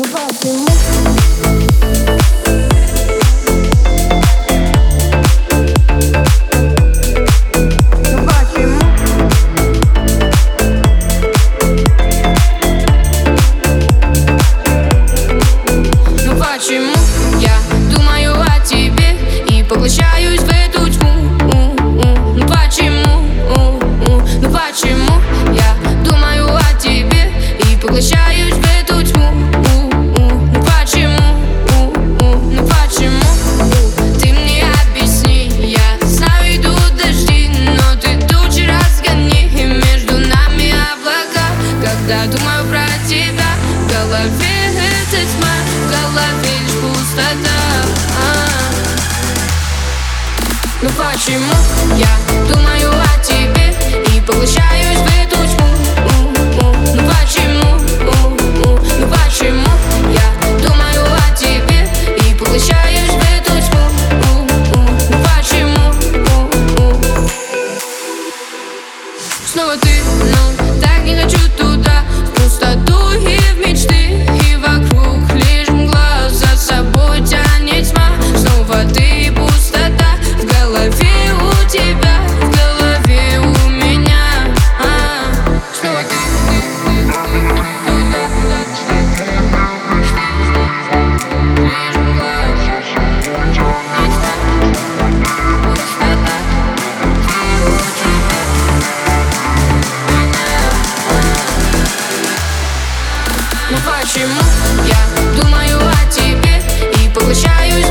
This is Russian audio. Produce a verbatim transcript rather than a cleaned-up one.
Поглощаюсь в эту тьму. Ну почему? Ну почему я думаю о тебе и поглощаюсь в эту тьму? Ну почему? Ну почему? Ты мне объясни. Я знаю, идут дожди, но ты тучи разгони, и между нами облака. Когда думаю про тебя, в голове эта тьма, в голове лишь пустота. Ну почему я думаю о тебе и поглощаюсь в эту тьму? Ну почему? Ну почему я думаю о тебе и поглощаюсь в эту тьму? Ну почему? Снова ты, но так не хочу туда, в пустоту и в мечты, и вокруг лишь мгла, за собой тянет тьма. Снова ты, пустота в голове у тебя, в голове у меня. А, снова ты. Ну почему я думаю о тебе и поглощаюсь